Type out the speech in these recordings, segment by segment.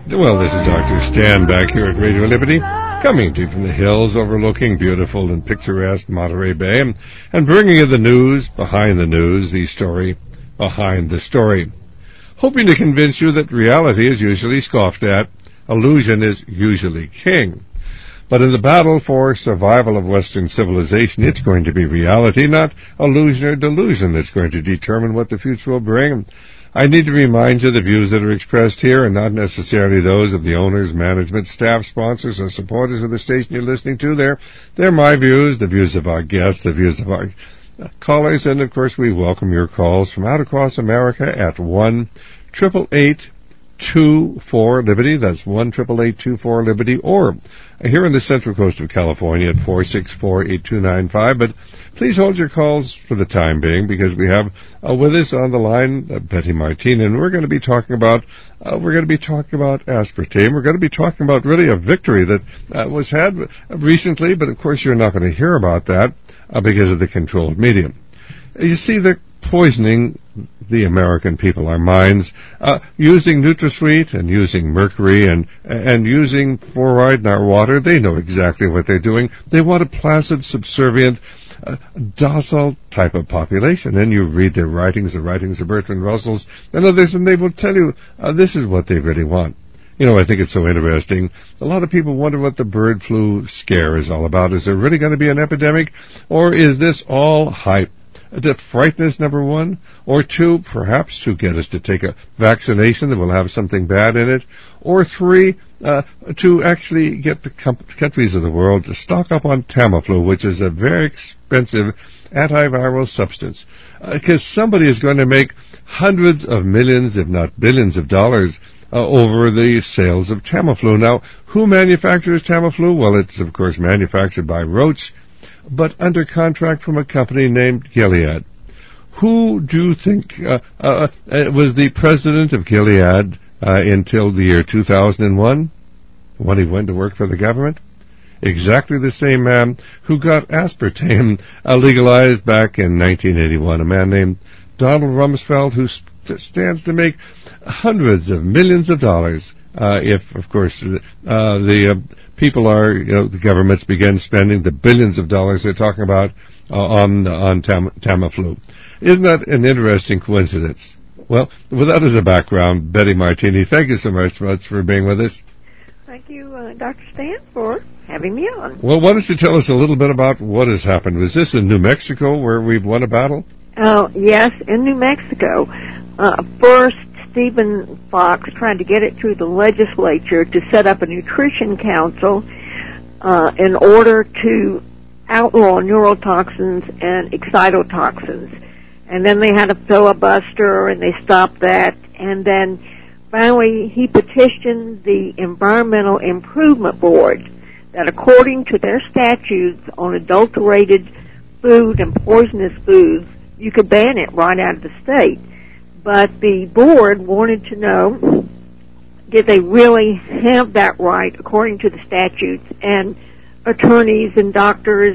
Well, this is Dr. Stan back here at Radio Liberty, coming to you from the hills overlooking beautiful and picturesque Monterey Bay, and bringing you the news, the story behind the story. Hoping to convince you that reality is usually scoffed at, illusion is usually king. But in the battle for survival of Western civilization, it's going to be reality, not illusion or delusion, that's going to determine what the future will bring. I need to remind you the views that are expressed here are not necessarily those of the owners, management, staff, sponsors, or supporters of the station you're listening to. They're my views, the views of our guests, the views of our callers, and of course we welcome your calls from out across America at 1-888-24-LIBERTY. That's 1-888-24-LIBERTY, or here in the Central Coast of California at 464-8295. But please hold your calls for the time being, because we have with us on the line Betty Martini, and we're going to be talking about aspartame. We're going to be talking about really a victory that was had recently, but of course you're not going to hear about that because of the controlled media. You see, they're poisoning the American people, our minds, using NutraSweet and using mercury and using fluoride in our water. They know exactly what they're doing. They want a placid, subservient, docile type of population. And you read their writings, the writings of Bertrand Russell's and others, and they will tell you this is what they really want. You know, I think it's so interesting. A lot of people wonder what the bird flu scare is all about. Is there really going to be an epidemic, or is this all hype to frighten us, number one, or two, perhaps to get us to take a vaccination that will have something bad in it, or three, to actually get the countries of the world to stock up on Tamiflu, which is a very expensive antiviral substance, because somebody is going to make hundreds of millions, if not billions of dollars over the sales of Tamiflu. Now, who manufactures Tamiflu? Well, it's, of course, manufactured by Roche, but under contract from a company named Gilead. Who do you think was the president of Gilead until the year 2001, when he went to work for the government? Exactly the same man who got aspartame legalized back in 1981, a man named Donald Rumsfeld, who stands to make hundreds of millions of dollars if, of course, the people are, the governments begin spending the billions of dollars they're talking about on Tamiflu. Isn't that an interesting coincidence? Well, with that as a background, Betty Martini, thank you so much for being with us. Thank you, Dr. Stan, for having me on. Well, why don't you tell us a little bit about what has happened? Was this in New Mexico where we've won a battle? Yes, in New Mexico. First, Stephen Fox tried to get it through the legislature to set up a nutrition council in order to outlaw neurotoxins and excitotoxins. And then they had a filibuster, and they stopped that. And then finally he petitioned the Environmental Improvement Board that according to their statutes on adulterated food and poisonous foods, you could ban it right out of the state. But the board wanted to know, did they really have that right according to the statutes? And attorneys and doctors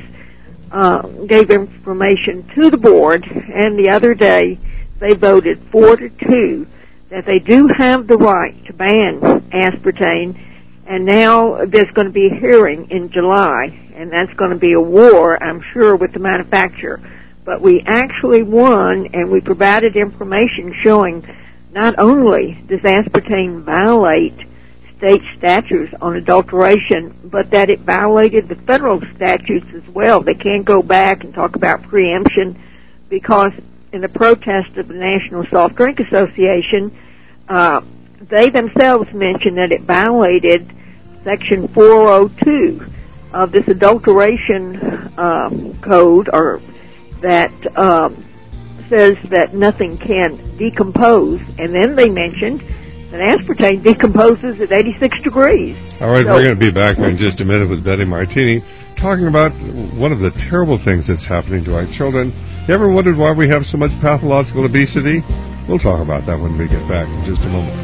gave information to the board, and the other day they voted 4-2 that they do have the right to ban aspartame. And now there's going to be a hearing in July, and that's going to be a war, I'm sure, with the manufacturer. But we actually won, and we provided information showing not only does aspartame violate state statutes on adulteration, but that it violated the federal statutes as well. They can't go back and talk about preemption, because in the protest of the National Soft Drink Association, they themselves mentioned that it violated Section 402 of this adulteration code, or that says that nothing can decompose. And then they mentioned that aspartame decomposes at 86 degrees. All right, we're going to be back in just a minute with Betty Martini, talking about one of the terrible things that's happening to our children. You ever wondered why we have so much pathological obesity? We'll talk about that when we get back in just a moment.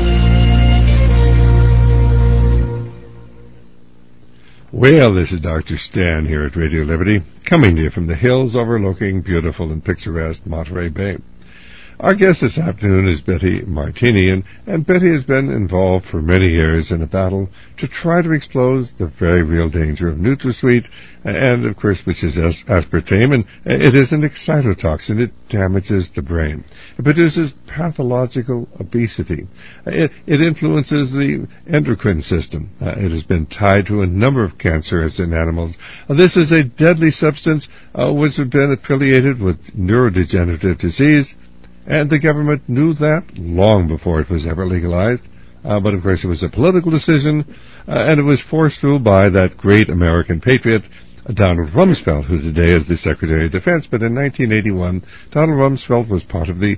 Well, this is Dr. Stan here at Radio Liberty, coming to you from the hills overlooking beautiful and picturesque Monterey Bay. Our guest this afternoon is Betty Martini, and Betty has been involved for many years in a battle to try to expose the very real danger of NutraSweet, and of course, which is aspartame, and it is an excitotoxin. It damages the brain. It produces pathological obesity. It influences the endocrine system. It has been tied to a number of cancers in animals. This is a deadly substance which has been affiliated with neurodegenerative disease, and the government knew that long before it was ever legalized. But of course it was a political decision, and it was forced through by that great American patriot, Donald Rumsfeld, who today is the Secretary of Defense. But in 1981, Donald Rumsfeld was part of the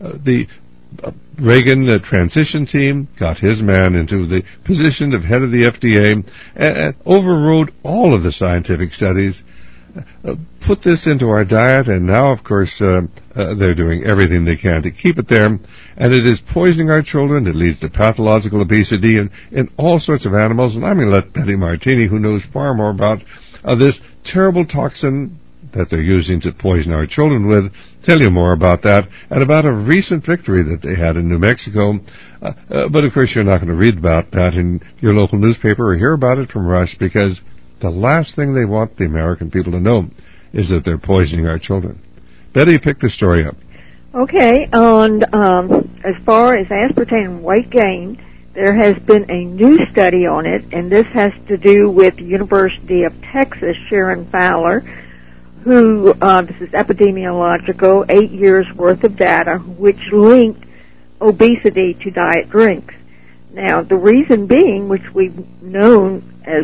Reagan transition team, got his man into the position of head of the FDA, and overrode all of the scientific studies, put this into our diet, and now, of course, they're doing everything they can to keep it there, and it is poisoning our children. It leads to pathological obesity in all sorts of animals, and I'm going to let Betty Martini, who knows far more about this terrible toxin that they're using to poison our children with, tell you more about that, and about a recent victory that they had in New Mexico. But of course, you're not going to read about that in your local newspaper or hear about it from Rush, because the last thing they want the American people to know is that they're poisoning our children. Betty, pick the story up. Okay, and as far as aspartame and weight gain, there has been a new study on it, and this has to do with the University of Texas, Sharon Fowler, who, this is epidemiological, 8 years worth of data, which linked obesity to diet drinks. Now, the reason being, which we've known as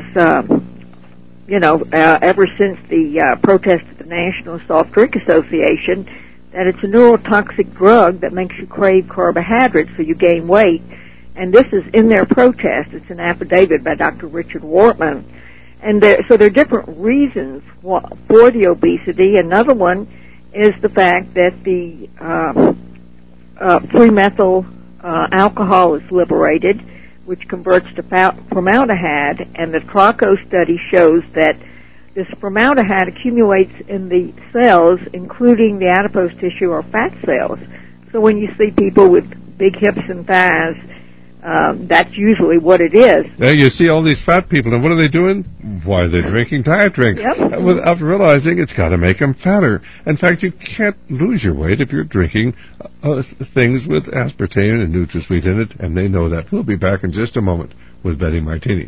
ever since the protest of the National Soft Drink Association, that it's a neurotoxic drug that makes you crave carbohydrates so you gain weight. And this is in their protest. It's an affidavit by Dr. Richard Wortman. And so there are different reasons for the obesity. Another one is the fact that the free methyl alcohol is liberated, which converts to formaldehyde, and the Traco study shows that this formaldehyde accumulates in the cells, including the adipose tissue or fat cells. So when you see people with big hips and thighs, that's usually what it is. Now you see all these fat people, and what are they doing? Why, they're drinking diet drinks. Yep. Without realizing it's got to make them fatter. In fact, you can't lose your weight if you're drinking things with aspartame and NutraSweet in it, and they know that. We'll be back in just a moment with Betty Martini.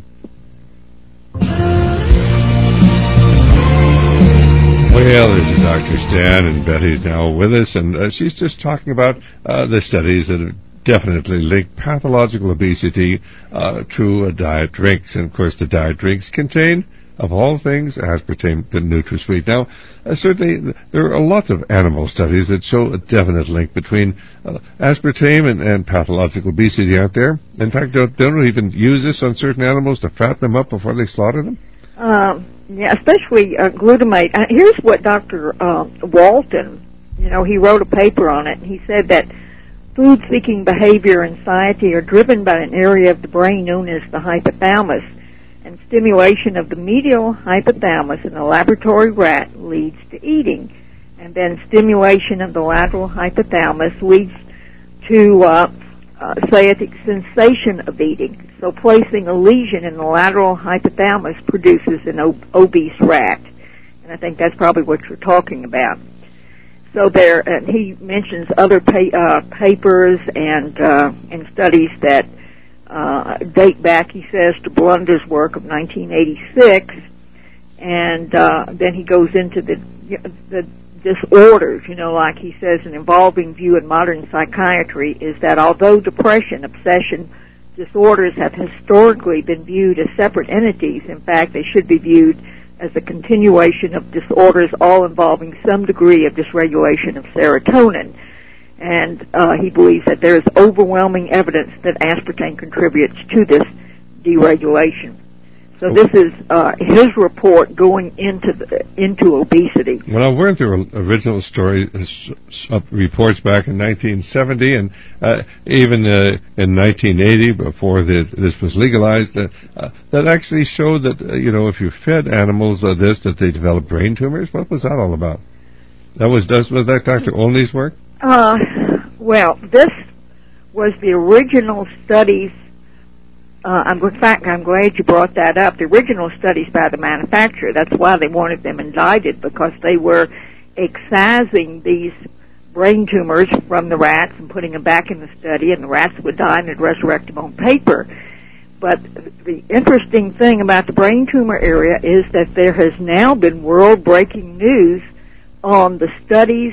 Well, this is Dr. Stan, and Betty's now with us, and she's just talking about the studies that have definitely link pathological obesity to diet drinks. And, of course, the diet drinks contain, of all things, aspartame and NutraSweet. Now, certainly there are lots of animal studies that show a definite link between aspartame and pathological obesity out there. In fact, don't even use this on certain animals to fatten them up before they slaughter them? Yeah, especially glutamate. Here's what Dr. Walton, he wrote a paper on it. He said that food-seeking behavior and satiety are driven by an area of the brain known as the hypothalamus, and stimulation of the medial hypothalamus in a laboratory rat leads to eating, and then stimulation of the lateral hypothalamus leads to satiatic sensation of eating. So placing a lesion in the lateral hypothalamus produces an obese rat, and I think that's probably what you're talking about. So and he mentions other papers and studies that date back, he says, to Blunder's work of 1986, and then he goes into the disorders. Like he says, an evolving view in modern psychiatry is that although depression, obsession, disorders have historically been viewed as separate entities, in fact, they should be viewed as a continuation of disorders all involving some degree of dysregulation of serotonin. And he believes that there is overwhelming evidence that aspartame contributes to this deregulation. So this is his report going into obesity. Well, weren't there original reports back in 1970 and even in 1980, before this was legalized, that actually showed that if you fed animals that they developed brain tumors? What was that all about? Was that Dr. Olney's work? Well, this was the original studies. In fact, I'm glad you brought that up. The original studies by the manufacturer. That's why they wanted them indicted, because they were excising these brain tumors from the rats and putting them back in the study, and the rats would die and they'd resurrect them on paper. But the interesting thing about the brain tumor area is that there has now been world-breaking news on the studies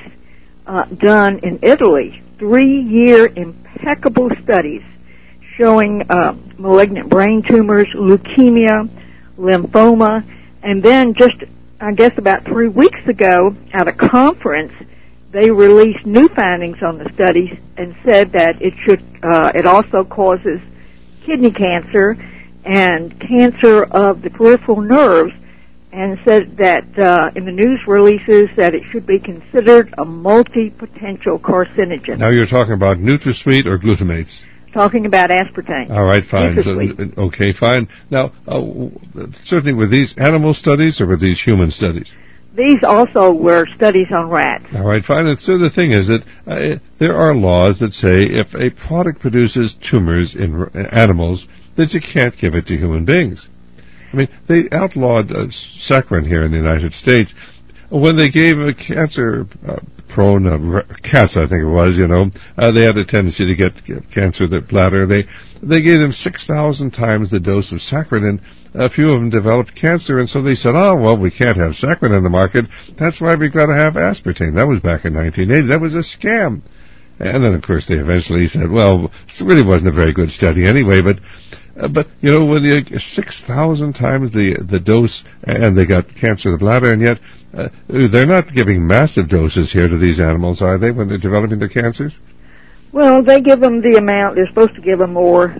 done in Italy. 3-year impeccable studies showing malignant brain tumors, leukemia, lymphoma, and then just, I guess, about 3 weeks ago at a conference, they released new findings on the studies and said that it also causes kidney cancer and cancer of the peripheral nerves, and said that in the news releases that it should be considered a multi-potential carcinogen. Now you're talking about NutraSweet or glutamates? Talking about aspartame. All right, fine. Okay, fine. Now, certainly were these animal studies or were these human studies? These also were studies on rats. All right, fine. And so the thing is that there are laws that say if a product produces tumors in animals, that you can't give it to human beings. I mean, they outlawed saccharin here in the United States. When they gave a cancer-prone cats, I think it was, they had a tendency to get cancer of the bladder. They gave them 6,000 times the dose of saccharin, and a few of them developed cancer, and so they said, oh, well, we can't have saccharin in the market. That's why we've got to have aspartame. That was back in 1980. That was a scam. And then, of course, they eventually said, well, it really wasn't a very good study anyway, but when you 6,000 times the dose, and they got cancer of the bladder, and yet they're not giving massive doses here to these animals, are they, when they're developing their cancers? Well, they give them the amount. They're supposed to give them more,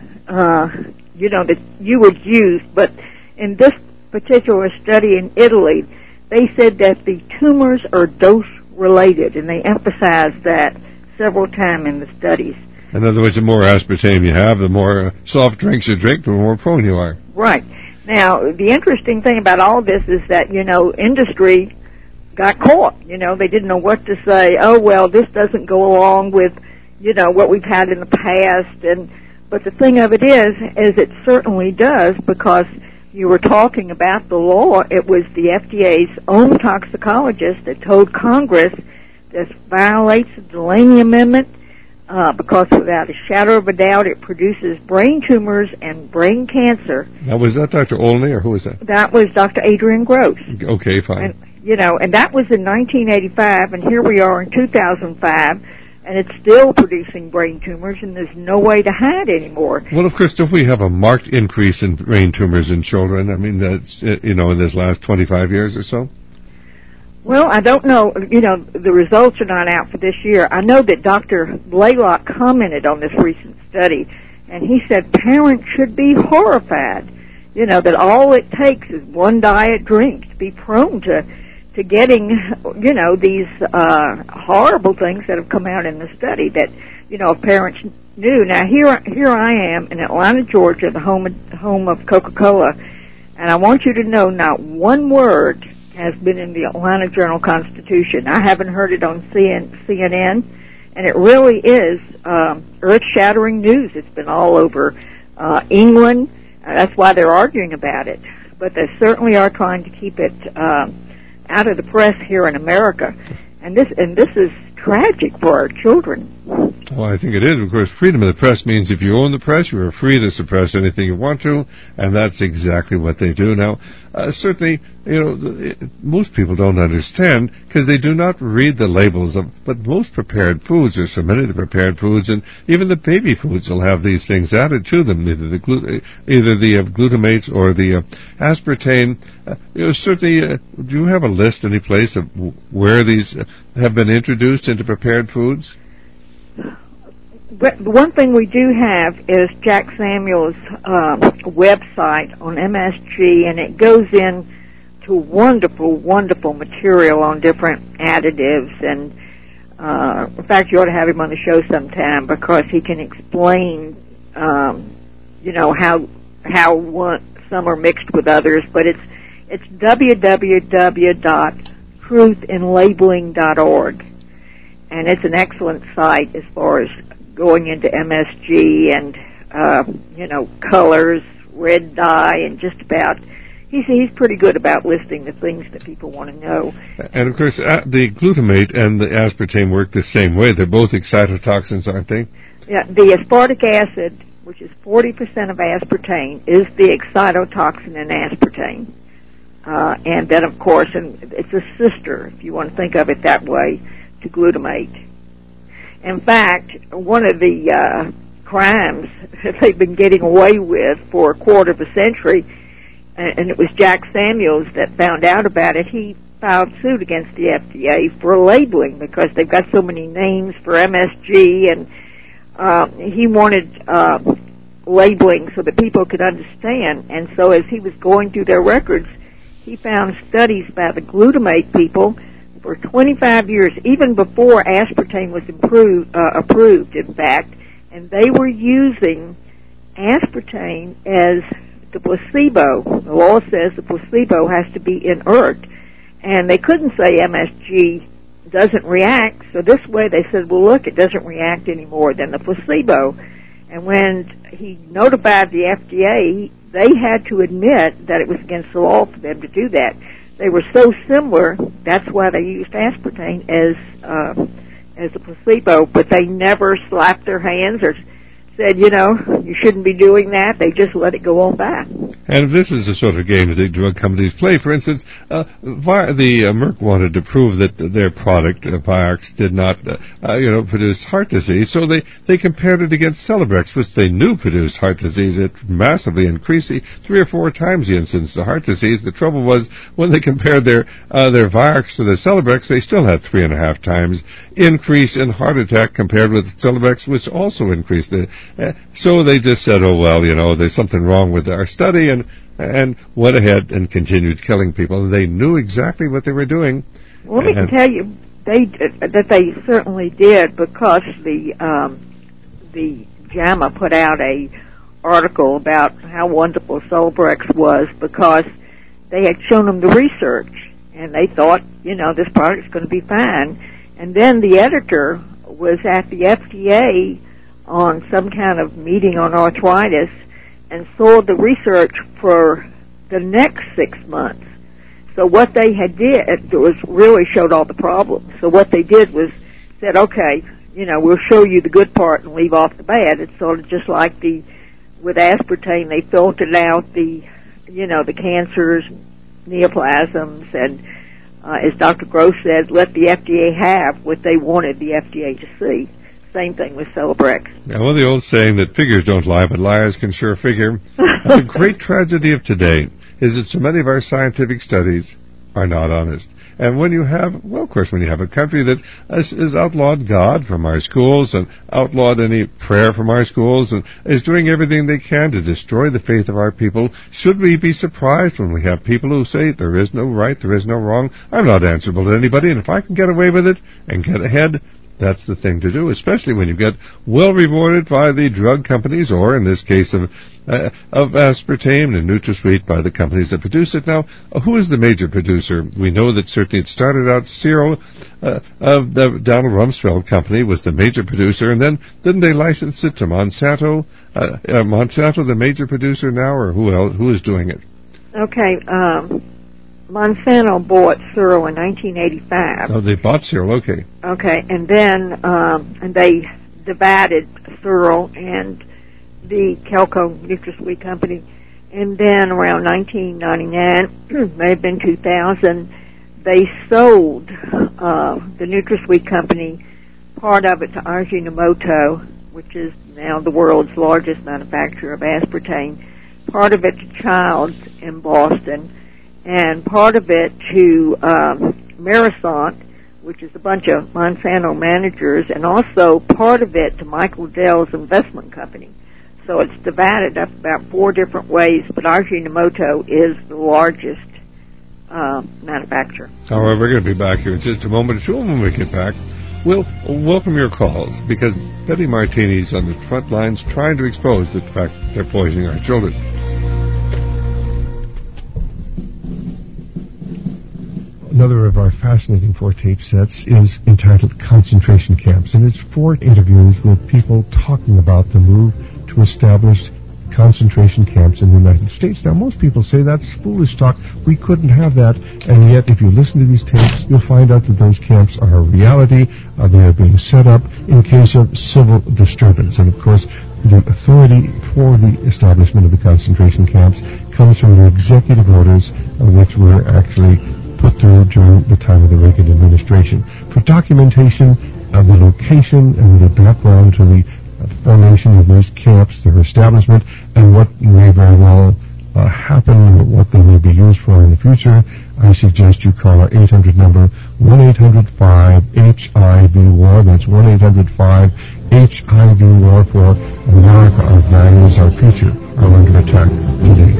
that you would use. But in this particular study in Italy, they said that the tumors are dose-related, and they emphasized that several times in the studies. In other words, the more aspartame you have, the more soft drinks you drink, the more prone you are. Right. Now, the interesting thing about all this is that, industry got caught. They didn't know what to say. Oh, well, this doesn't go along with, what we've had in the past. But the thing of it is it certainly does, because you were talking about the law. It was the FDA's own toxicologist that told Congress this violates the Delaney Amendment, because without a shadow of a doubt, it produces brain tumors and brain cancer. Now, was that Dr. Olney, or who was that? That was Dr. Adrian Gross. Okay, fine. And that was in 1985, and here we are in 2005, and it's still producing brain tumors, and there's no way to hide anymore. Well, of course, don't we have a marked increase in brain tumors in children? I mean, that's, in this last 25 years or so? Well, I don't know. The results are not out for this year. I know that Dr. Blaylock commented on this recent study, and he said parents should be horrified, that all it takes is one diet drink to be prone to getting, these horrible things that have come out in the study that, if parents knew. Now, here I am in Atlanta, Georgia, the home of Coca-Cola, and I want you to know not one word has been in the Atlanta Journal-Constitution. I haven't heard it on CNN, and it really is earth-shattering news. It's been all over England. That's why they're arguing about it. But they certainly are trying to keep it out of the press here in America. And this is tragic for our children. Well, I think it is. Of course, freedom of the press means if you own the press, you are free to suppress anything you want to, and that's exactly what they do. Now, certainly, most people don't understand because they do not read the labels but most prepared foods, there's so many of the prepared foods, and even the baby foods will have these things added to them, either the glutamates or the aspartame. Certainly, do you have a list any place of where these have been introduced into prepared foods? But one thing we do have is Jack Samuel's website on MSG, and it goes in to wonderful, wonderful material on different additives. And in fact, you ought to have him on the show sometime because he can explain, how some are mixed with others. But it's www.truthinlabeling.org. and it's an excellent site as far as going into MSG and colors, red dye, and just about. He's pretty good about listing the things that people want to know. And of course, the glutamate and the aspartame work the same way. They're both excitotoxins, aren't they? Yeah, the aspartic acid, which is 40% of aspartame, is the excitotoxin in aspartame. And then, of course, and it's a sister, if you want to think of it that way, to glutamate. In fact, one of the crimes that they've been getting away with for a quarter of a century, and it was Jack Samuels that found out about it, he filed suit against the FDA for labeling because they've got so many names for MSG, and he wanted labeling so that people could understand. And so as he was going through their records, he found studies by the glutamate people for 25 years, even before aspartame was approved, in fact, and they were using aspartame as the placebo. The law says the placebo has to be inert, and they couldn't say MSG doesn't react, so this way they said, well, look, it doesn't react any more than the placebo. And when he notified the FDA, they had to admit that it was against the law for them to do that. They were so similar, that's why they used aspartame as a placebo, but they never slapped their hands or said, you shouldn't be doing that. They just let it go on by. And this is the sort of game that the drug companies play. For instance, Merck wanted to prove that their product, Vioxx, did not, produce heart disease. So they compared it against Celebrex, which they knew produced heart disease. It massively increased 3 or 4 times the incidence of heart disease. The trouble was when they compared their Vioxx to the Celebrex, they still had 3.5 times increase in heart attack compared with Celebrex, which also increased it. So they just said, oh, well, there's something wrong with our study, and went ahead and continued killing people. And they knew exactly what they were doing. Well, let me tell you, they certainly did, because the JAMA put out a article about how wonderful Celebrex was, because they had shown them the research, and they thought, this product's going to be fine. And then the editor was at the FDA on some kind of meeting on arthritis and saw the research for the next 6 months. So what they had did was really showed all the problems. So what they did was said, okay, we'll show you the good part and leave off the bad. It's sort of just like with aspartame, they filtered out the cancers, neoplasms, and as Dr. Gross said, let the FDA have what they wanted the FDA to see. Same thing with Celebrex. Now, the old saying that figures don't lie, but liars can sure figure. The great tragedy of today is that so many of our scientific studies are not honest. And when you have a country that has outlawed God from our schools and outlawed any prayer from our schools and is doing everything they can to destroy the faith of our people, should we be surprised when we have people who say there is no right, there is no wrong, I'm not answerable to anybody, and if I can get away with it and get ahead, that's the thing to do, especially when you get well rewarded by the drug companies, or in this case of aspartame and NutraSweet by the companies that produce it. Now, who is the major producer? We know that certainly it started out Cyril of the Donald Rumsfeld company was the major producer, and then didn't they license it to Monsanto? Monsanto the major producer now, or who else? Who is doing it? Okay, Monsanto bought Cyril in 1985. Oh, they bought Cyril, okay. Okay, and then and they divided Cyril and the Kelco NutraSweet company. And then around 1999, may have been 2000, they sold the NutraSweet company, part of it to Ajinomoto, which is now the world's largest manufacturer of aspartame, part of it to Childs in Boston, and part of it to Marisont, which is a bunch of Monsanto managers, and also part of it to Michael Dell's investment company. So it's divided up about 4 different ways, but Ajinomoto is the largest manufacturer. All right, we're going to be back here in just a moment or two. When we get back, we'll welcome your calls, because Betty Martini's on the front lines trying to expose the fact that they're poisoning our another of our fascinating 4 tape sets is entitled Concentration Camps, and it's 4 interviews with people talking about the move to establish concentration camps in the United States. Now, most people say that's foolish talk. We couldn't have that. And yet, if you listen to these tapes, you'll find out that those camps are a reality. They are being set up in case of civil disturbance. And, of course, the authority for the establishment of the concentration camps comes from the executive orders, which were actually put through during the time of the Reagan administration. For documentation of the location and the background to the formation of these camps, their establishment, and what may very well happen and what they may be used for in the future, I suggest you call our 800 number, 1-800-5-HIV-WAR. That's 1-800-5-HIV-WAR for America. Our values, our future are under attack today.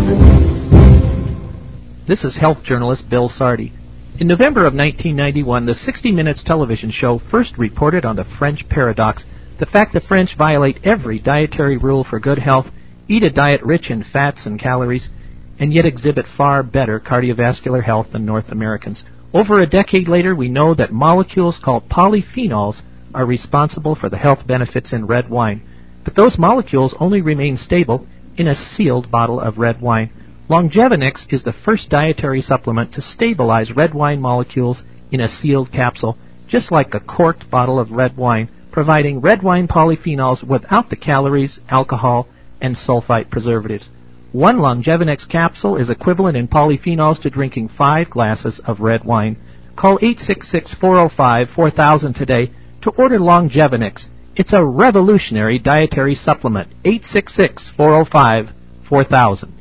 This is health journalist Bill Sardi. In November of 1991, the 60 Minutes television show first reported on the French paradox, the fact the French violate every dietary rule for good health, eat a diet rich in fats and calories, and yet exhibit far better cardiovascular health than North Americans. Over a decade later, we know that molecules called polyphenols are responsible for the health benefits in red wine. But those molecules only remain stable in a sealed bottle of red wine. Longevinix is the first dietary supplement to stabilize red wine molecules in a sealed capsule, just like a corked bottle of red wine, providing red wine polyphenols without the calories, alcohol, and sulfite preservatives. One Longevinix capsule is equivalent in polyphenols to drinking 5 glasses of red wine. Call 866-405-4000 today to order Longevinix. It's a revolutionary dietary supplement. 866-405-4000.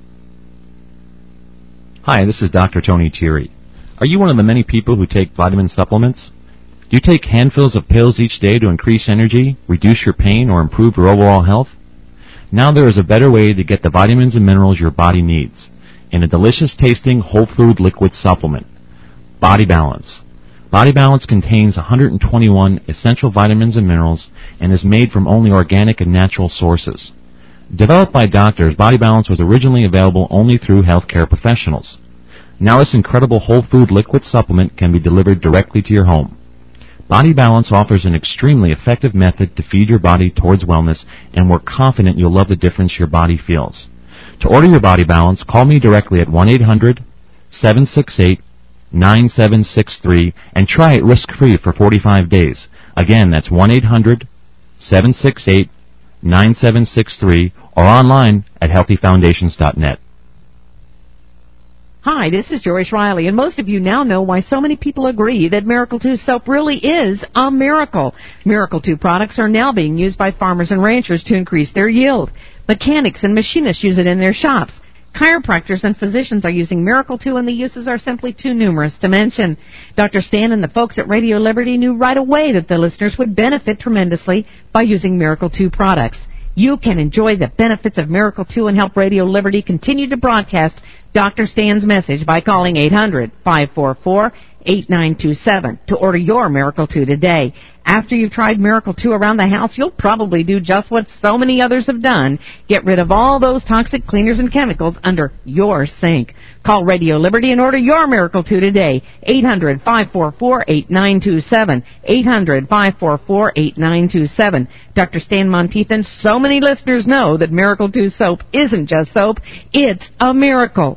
Hi, this is Dr. Tony Thierry. Are you one of the many people who take vitamin supplements? Do you take handfuls of pills each day to increase energy, reduce your pain, or improve your overall health? Now there is a better way to get the vitamins and minerals your body needs in a delicious-tasting whole food liquid supplement, Body Balance. Body Balance contains 121 essential vitamins and minerals and is made from only organic and natural sources. Developed by doctors, Body Balance was originally available only through healthcare professionals. Now this incredible whole food liquid supplement can be delivered directly to your home. Body Balance offers an extremely effective method to feed your body towards wellness, and we're confident you'll love the difference your body feels. To order your Body Balance, call me directly at 1-800-768-9763 and try it risk-free for 45 days. Again, that's 1-800-768-9763 or online at healthyfoundations.net. Hi, this is Joyce Riley, and most of you now know why so many people agree that Miracle 2 soap really is a miracle. Miracle 2 products are now being used by farmers and ranchers to increase their yield. Mechanics and machinists use it in their shops. Chiropractors and physicians are using Miracle 2, and the uses are simply too numerous to mention. Dr. Stan and the folks at Radio Liberty knew right away that the listeners would benefit tremendously by using Miracle 2 products. You can enjoy the benefits of Miracle 2 and help Radio Liberty continue to broadcast Dr. Stan's message by calling 800-544-8927 to order your Miracle 2 today. After you've tried Miracle 2 around the house, you'll probably do just what so many others have done. Get rid of all those toxic cleaners and chemicals under your sink. Call Radio Liberty and order your Miracle 2 today. 800-544-8927. 800-544-8927. Dr. Stan Monteith and so many listeners know that Miracle 2 soap isn't just soap, it's a miracle.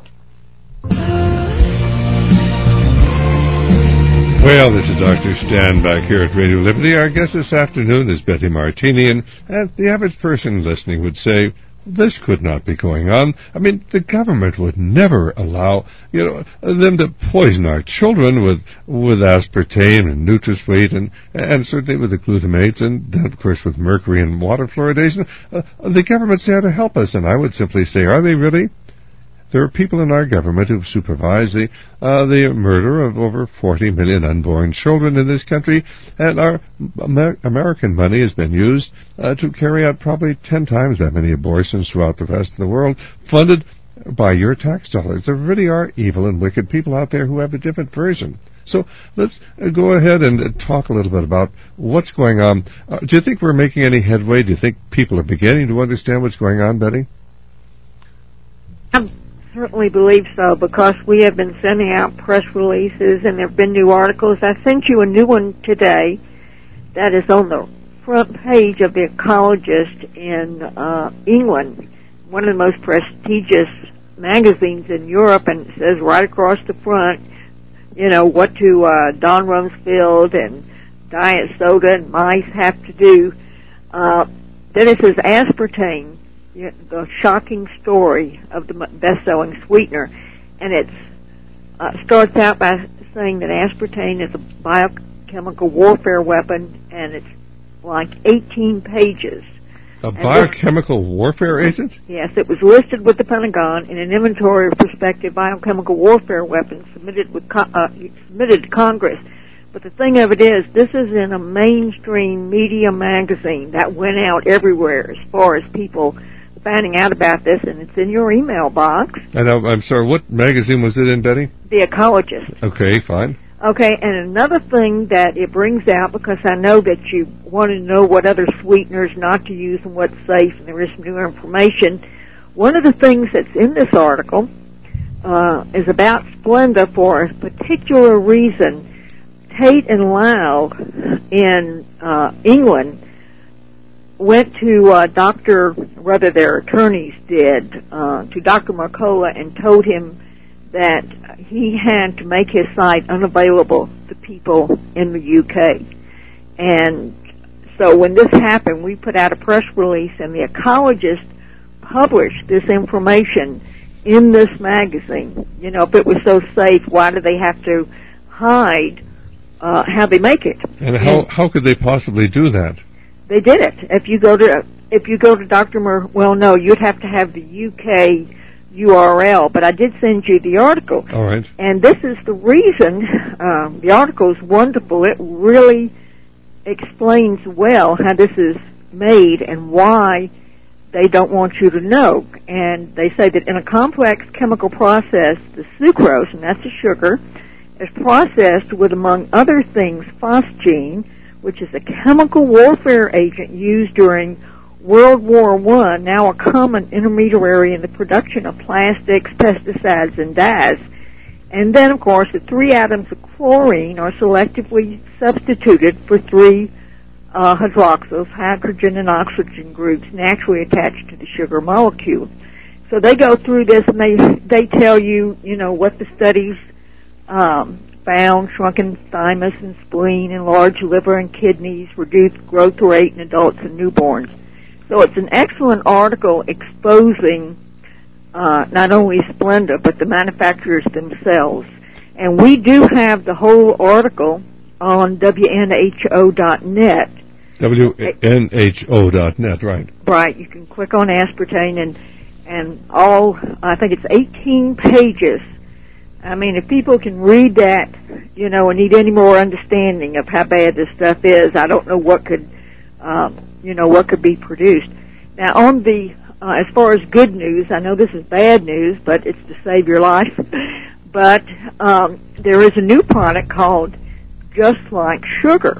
Well, this is Dr. Stan back here at Radio Liberty. Our guest this afternoon is Betty Martini, and the average person listening would say, this could not be going on. I mean, the government would never allow, them to poison our children with aspartame and NutraSweet and certainly with the glutamates and then, of course, with mercury and water fluoridation. The government's there to help us, and I would simply say, are they really? There are people in our government who supervise the murder of over 40 million unborn children in this country, and our American money has been used to carry out probably 10 times that many abortions throughout the rest of the world, funded by your tax dollars. There really are evil and wicked people out there who have a different version. So let's go ahead and talk a little bit about what's going on. Do you think we're making any headway? Do you think people are beginning to understand what's going on, Betty? certainly believe so, because we have been sending out press releases and there have been new articles. I sent you a new one today that is on the front page of The Ecologist in England, one of the most prestigious magazines in Europe, and it says right across the front, what do Don Rumsfeld and diet soda and mice have to do. Then it says aspartame, the shocking story of the best-selling sweetener, and it starts out by saying that aspartame is a biochemical warfare weapon, and it's like 18 pages. A biochemical warfare agent? Yes, it was listed with the Pentagon in an inventory of prospective biochemical warfare weapons submitted to Congress. But the thing of it is, this is in a mainstream media magazine that went out everywhere as far as people finding out about this, and it's in your email box. And I'm sorry, what magazine was it in, Betty? The Ecologist. Okay, fine. Okay, and another thing that it brings out, because I know that you want to know what other sweeteners not to use and what's safe, and there is some new information. One of the things that's in this article is about Splenda for a particular reason. Tate and Lyle in England went to their attorneys did, to Dr. Mercola and told him that he had to make his site unavailable to people in the UK. And so when this happened, we put out a press release, and the Ecologist published this information in this magazine. If it was so safe, why do they have to hide how they make it? And how could they possibly do that? They did it. If you go to Dr. no, you'd have to have the UK URL, but I did send you the article. All right. And this is the reason. The article is wonderful. It really explains well how this is made and why they don't want you to know. And they say that in a complex chemical process, the sucrose, and that's a sugar, is processed with, among other things, phosgene, which is a chemical warfare agent used during World War I, now a common intermediary in the production of plastics, pesticides, and dyes. And then, of course, the 3 atoms of chlorine are selectively substituted for 3 hydroxyls, hydrogen and oxygen groups naturally attached to the sugar molecule. So they go through this, and they tell you, what the studies found: shrunken thymus and spleen, enlarged liver and kidneys, reduced growth rate in adults and newborns. So it's an excellent article exposing not only Splenda, but the manufacturers themselves. And we do have the whole article on WNHO.net. WNHO.net, right. Right. You can click on aspartame, and all, I think it's 18 pages. I mean, if people can read that, and need any more understanding of how bad this stuff is, I don't know what could be produced. Now, on the, as far as good news, I know this is bad news, but it's to save your life. But there is a new product called Just Like Sugar.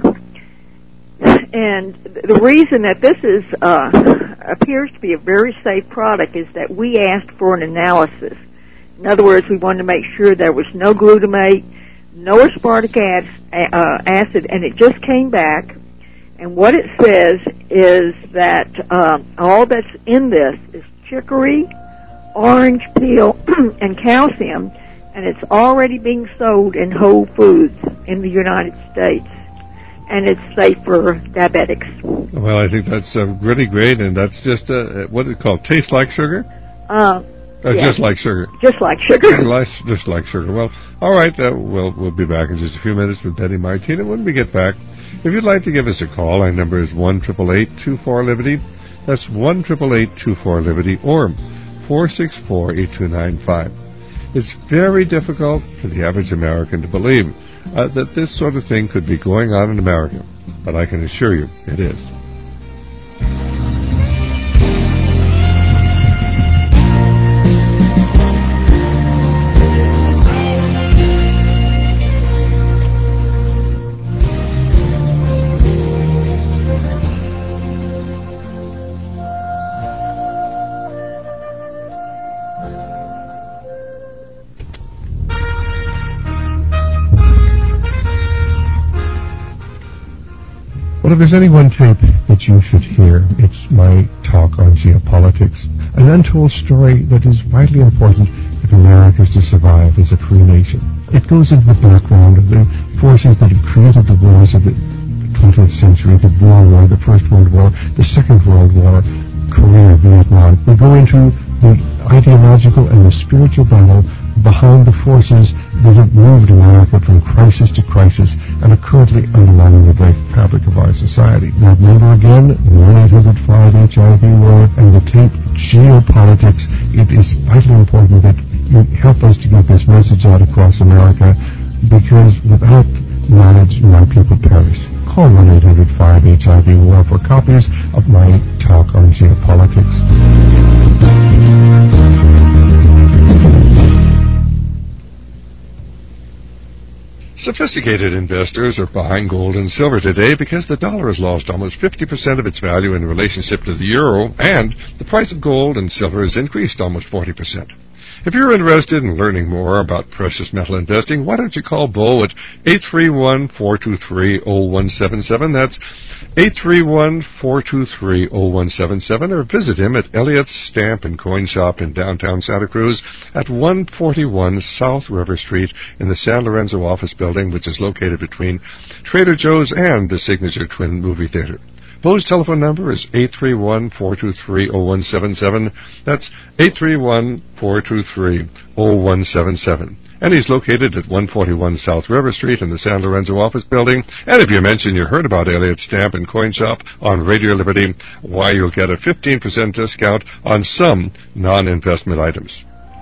And the reason that this is appears to be a very safe product is that we asked for an analysis. In other words, we wanted to make sure there was no glutamate, no aspartic acid, and it just came back. And what it says is that all that's in this is chicory, orange peel, and calcium, and it's already being sold in Whole Foods in the United States. And it's safe for diabetics. Well, I think that's really great, and that's just, what is it called, taste like sugar? Yeah. Just like sugar. Just like sugar. Just like sugar. Well, all right, we'll be back in just a few minutes with Betty Martina. When we get back, if you'd like to give us a call, our number is 1-888-24-LIBERTY. That's 1-888-24-LIBERTY or 464-8295. It's very difficult for the average American to believe that this sort of thing could be going on in America, but I can assure you it is. if there's any one tape that you should hear, it's my talk on geopolitics, an untold story that is vitally important if America is to survive as a free nation. It goes into the background of the forces that have created the wars of the 20th century, the Boer War, the First World War, the Second World War, Korea, Vietnam. We go into the ideological and the spiritual battle behind the forces that have moved America from crisis to crisis and are currently undermining the very fabric of our society. That number again, 1-800-5-HIV-WAR, and the tape Geopolitics. It is vitally important that you help us to get this message out across America, because without knowledge, my people perish. Call 1-800-5-HIV-WAR for copies of my talk on geopolitics. Sophisticated investors are buying gold and silver today because the dollar has lost almost 50% of its value in relationship to the euro, and the price of gold and silver has increased almost 40%. If you're interested in learning more about precious metal investing, why don't you call Bo at 831-423-0177. That's 831-423-0177, or visit him at Elliott's Stamp and Coin Shop in downtown Santa Cruz at 141 South River Street in the San Lorenzo office building, which is located between Trader Joe's and the Signature Twin Movie Theater. Bo's telephone number is 831-423-0177. That's 831-423-0177. And he's located at 141 South River Street in the San Lorenzo office building. And if you mention you heard about Elliott Stamp and Coin Shop on Radio Liberty, why, you'll get a 15% discount on some non-investment items.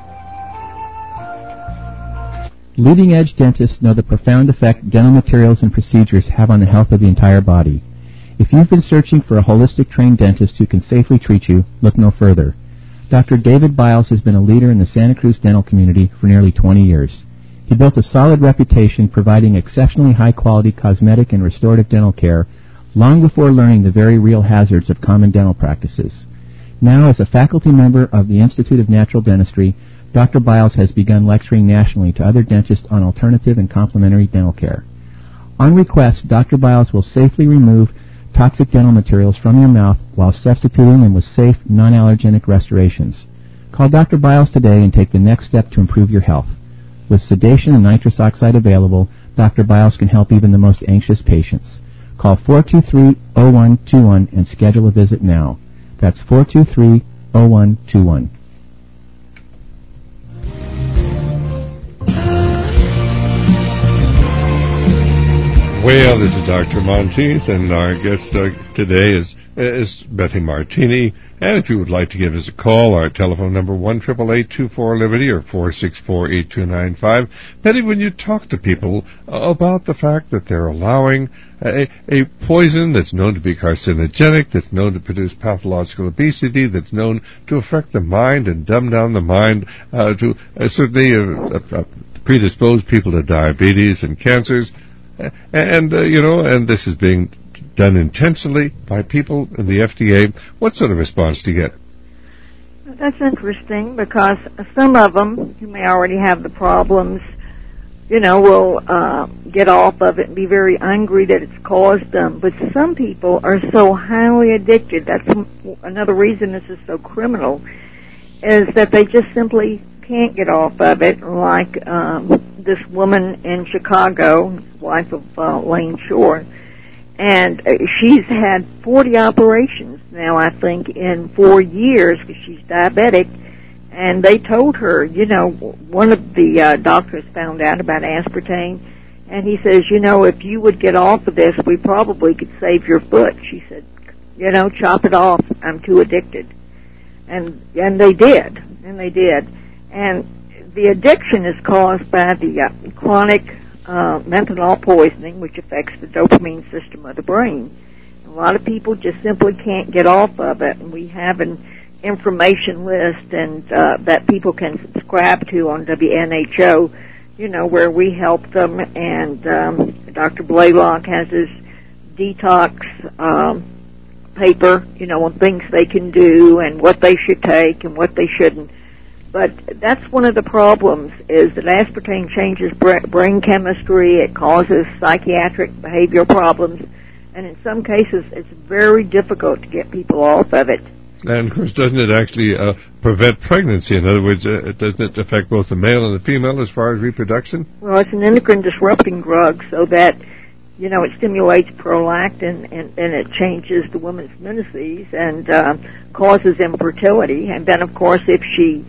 Leading-edge dentists know the profound effect dental materials and procedures have on the health of the entire body. If you've been searching for a holistic trained dentist who can safely treat you, look no further. Dr. David Biles has been a leader in the Santa Cruz dental community for nearly 20 years. He built a solid reputation providing exceptionally high-quality cosmetic and restorative dental care long before learning the very real hazards of common dental practices. Now, as a faculty member of the Institute of Natural Dentistry, Dr. Biles has begun lecturing nationally to other dentists on alternative and complementary dental care. On request, Dr. Biles will safely remove toxic dental materials from your mouth while substituting them with safe, non-allergenic restorations. Call Dr. Biles today and take the next step to improve your health. With sedation and nitrous oxide available, Dr. Biles can help even the most anxious patients. Call 423-0121 and schedule a visit now. That's 423-0121. Well, this is Dr. Monteith, and our guest today is Betty Martini. And if you would like to give us a call, our telephone number 1-888-24-LIBERTY or 464-8295. Betty, when you talk to people about the fact that they're allowing a poison that's known to be carcinogenic, that's known to produce pathological obesity, that's known to affect the mind and dumb down the mind, to certainly predispose people to diabetes and cancers, and this is being done intentionally by people in the FDA. What sort of response do you get? That's interesting, because some of them who may already have the problems, will get off of it and be very angry that it's caused them. But some people are so highly addicted. That's another reason this is so criminal, is that they just simply can't get off of it, like this woman in Chicago, wife of Lane Shore, and she's had 40 operations now, I think, in 4 years, because she's diabetic, and they told her, one of the doctors found out about aspartame, and he says, if you would get off of this, we probably could save your foot. She said, chop it off, I'm too addicted. And they did. And the addiction is caused by the chronic methanol poisoning, which affects the dopamine system of the brain. A lot of people just simply can't get off of it, and we have an information list and that people can subscribe to on WNHO, where we help them, and Dr. Blaylock has his detox paper, on things they can do and what they should take and what they shouldn't. But that's one of the problems, is that aspartame changes brain chemistry. It causes psychiatric behavioral problems. And in some cases, it's very difficult to get people off of it. And, of course, doesn't it actually prevent pregnancy? In other words, doesn't it affect both the male and the female as far as reproduction? Well, it's an endocrine-disrupting drug, so that, it stimulates prolactin, and it changes the woman's menses and causes infertility. And then, of course, if she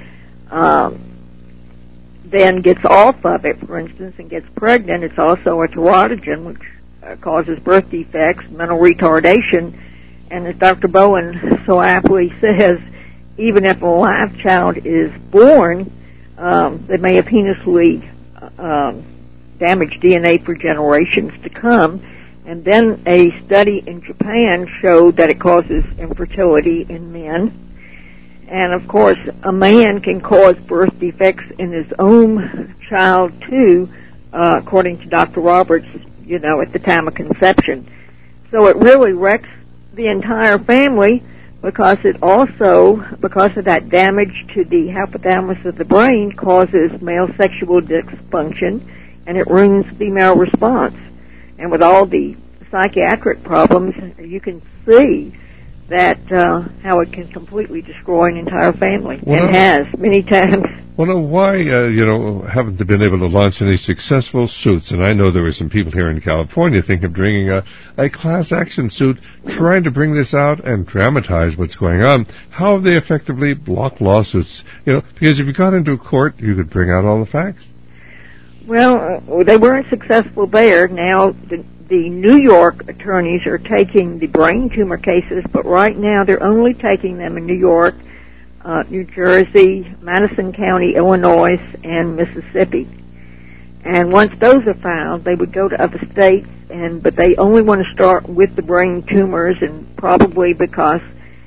then gets off of it, for instance, and gets pregnant, it's also a teratogen, which causes birth defects, mental retardation. And as Dr. Bowen so aptly says, even if a live child is born, they may have heinously damaged DNA for generations to come. And then a study in Japan showed that it causes infertility in men. And, of course, a man can cause birth defects in his own child, too, according to Dr. Roberts, at the time of conception. So it really wrecks the entire family because it also, because of that damage to the hypothalamus of the brain, causes male sexual dysfunction, and it ruins female response. And with all the psychiatric problems, you can see that how it can completely destroy an entire family, and has many times. Well, now, why, haven't they been able to launch any successful suits? And I know there were some people here in California thinking of bringing a class action suit, trying to bring this out and dramatize what's going on. How have they effectively blocked lawsuits? Because if you got into court, you could bring out all the facts. Well, they weren't successful there. Now, the New York attorneys are taking the brain tumor cases, but right now they're only taking them in New York, New Jersey, Madison County, Illinois, and Mississippi. And once those are found, they would go to other states, but they only want to start with the brain tumors, and probably because,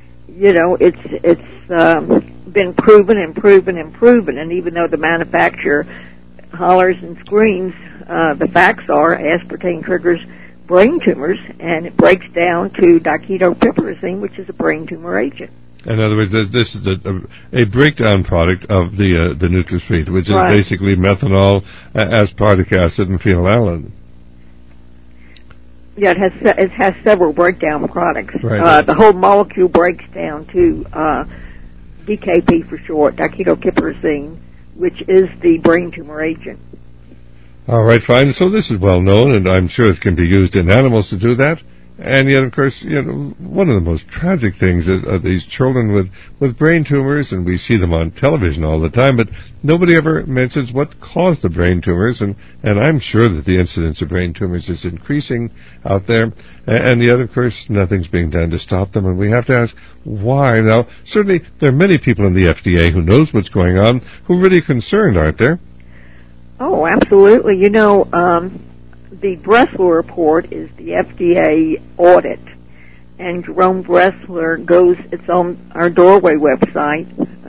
it's been proven and proven and proven, and even though the manufacturer hollers and screams, the facts are aspartame triggers brain tumors, and it breaks down to diketopiperazine, which is a brain tumor agent. In other words, this is a breakdown product of the NutraSweet, which is basically methanol, aspartic acid, and phenylalanine. Yeah, it has several breakdown products. Right. The whole molecule breaks down to DKP for short, diketopiperazine, which is the brain tumor agent. All right, fine. So this is well known, and I'm sure it can be used in animals to do that. And yet, of course, one of the most tragic things is these children with brain tumors, and we see them on television all the time, but nobody ever mentions what caused the brain tumors, and I'm sure that the incidence of brain tumors is increasing out there, and yet, of course, nothing's being done to stop them, and we have to ask why. Now, certainly, there are many people in the FDA who knows what's going on, who are really concerned, aren't there? Oh, absolutely. The Bressler report is the FDA audit, and Jerome Bressler it's on our Doorway website,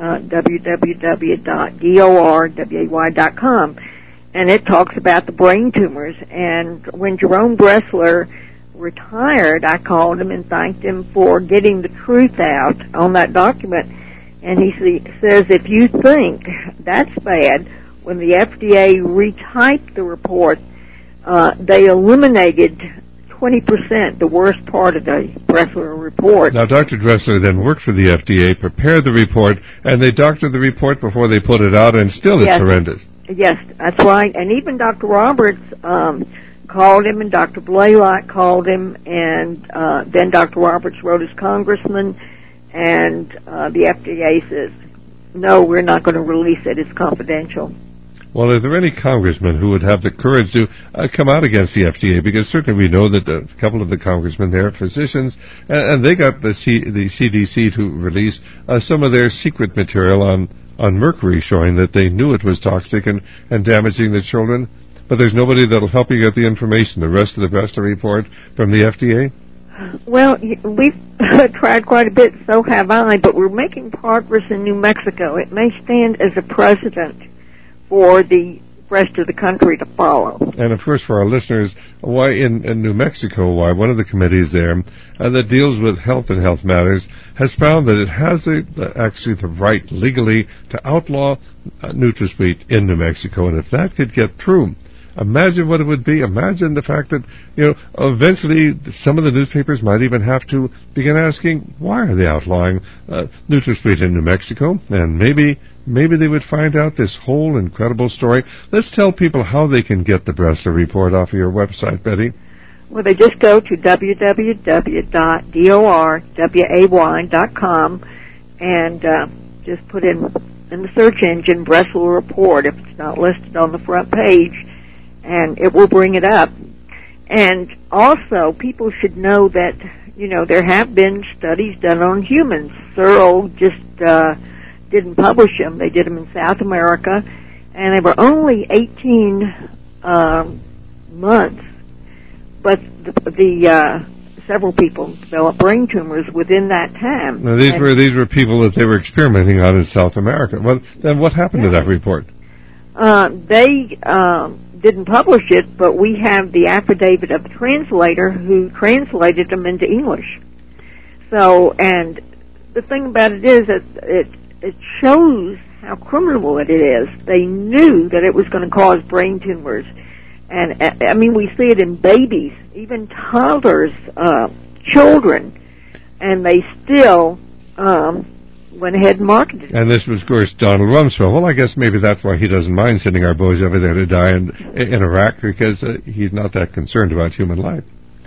www.dorway.com, and it talks about the brain tumors. And when Jerome Bressler retired, I called him and thanked him for getting the truth out on that document, and he says, if you think that's bad, when the FDA retyped the report, they eliminated 20%, the worst part of the Bressler report. Now, Dr. Dressler then worked for the FDA, prepared the report, and they doctored the report before they put it out, and still it's horrendous. Yes, that's right. And even Dr. Roberts called him, and Dr. Blaylock called him, and then Dr. Roberts wrote his congressman, and the FDA says, no, we're not going to release it. It's confidential. Well, are there any congressmen who would have the courage to come out against the FDA? Because certainly we know that a couple of the congressmen there are physicians, and they got the CDC to release some of their secret material on mercury, showing that they knew it was toxic and damaging the children. But there's nobody that'll help you get the information, the rest of the Bressler report from the FDA? Well, we've tried quite a bit, so have I, but we're making progress in New Mexico. It may stand as a precedent for the rest of the country to follow. And, of course, for our listeners, why in New Mexico, why one of the committees there that deals with health and health matters has found that it has actually the right legally to outlaw NutraSweet in New Mexico. And if that could get through, Imagine what it would be. Imagine the fact that, eventually some of the newspapers might even have to begin asking, why are they outlawing NutraSweet in New Mexico? And maybe they would find out this whole incredible story. Let's tell people how they can get the Bressler Report off of your website, Betty. Well, they just go to www.dorway.com and just put in the search engine Bressler Report if it's not listed on the front page, and it will bring it up. And also, people should know that, there have been studies done on humans. Searle just didn't publish them. They did them in South America, and they were only 18 months. But the several people developed brain tumors within that time. Now, these were people that they were experimenting on in South America. Well, then what happened to that report? They didn't publish it, but we have the affidavit of the translator who translated them into English. So, and the thing about it is that it shows how criminal it is. They knew that it was going to cause brain tumors. And, we see it in babies, even toddlers, children, and they still went ahead and marketed it. And this was, of course, Donald Rumsfeld. Well, I guess maybe that's why he doesn't mind sending our boys over there to die in Iraq, because he's not that concerned about human life.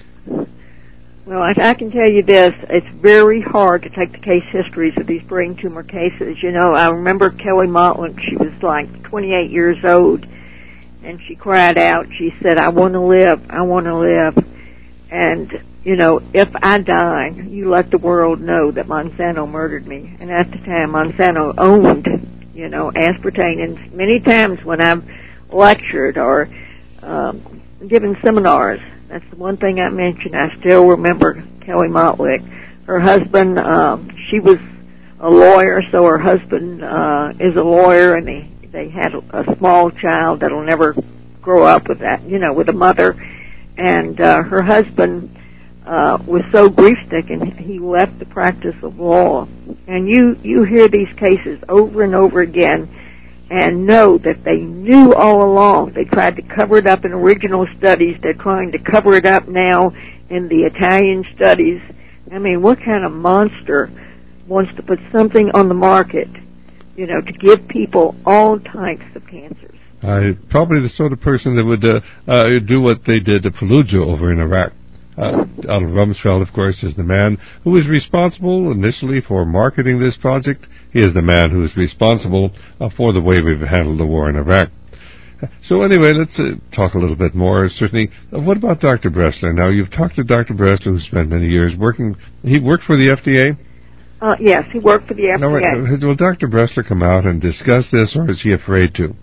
Well, I can tell you this. It's very hard to take the case histories of these brain tumor cases. I remember Kelly Motlin. She was like 28 years old. And she cried out, she said, I want to live, I want to live. And, if I die, you let the world know that Monsanto murdered me. And at the time, Monsanto owned, aspartame. And many times when I've lectured or given seminars, that's the one thing I mentioned. I still remember Kelly Motlin. Her husband, she was a lawyer, so her husband is a lawyer, and they had a small child that'll never grow up with that, with a mother. And her husband was so grief-stricken, he left the practice of law. And you hear these cases over and over again and know that they knew all along. They tried to cover it up in original studies. They're trying to cover it up now in the Italian studies. What kind of monster wants to put something on the market to give people all types of cancers? Probably the sort of person that would do what they did to Fallujah over in Iraq. Donald Rumsfeld, of course, is the man who was responsible initially for marketing this project. He is the man who is responsible for the way we've handled the war in Iraq. So anyway, let's talk a little bit more. Certainly, what about Dr. Bressler? Now, you've talked to Dr. Bressler, who spent many years working. He worked for the FDA? Yes, he worked for the FDA. Now, will Dr. Bressler come out and discuss this, or is he afraid to?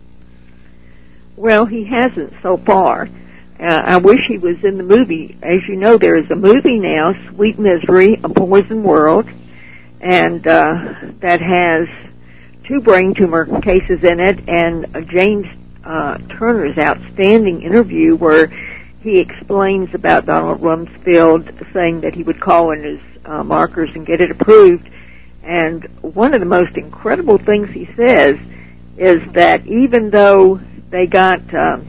Well, he hasn't so far. I wish he was in the movie. As you know, there is a movie now, Sweet Misery, A Poison World, and that has 2 brain tumor cases in it, and James Turner's outstanding interview where he explains about Donald Rumsfeld saying that he would call in his markers and get it approved. And one of the most incredible things he says is that even though he got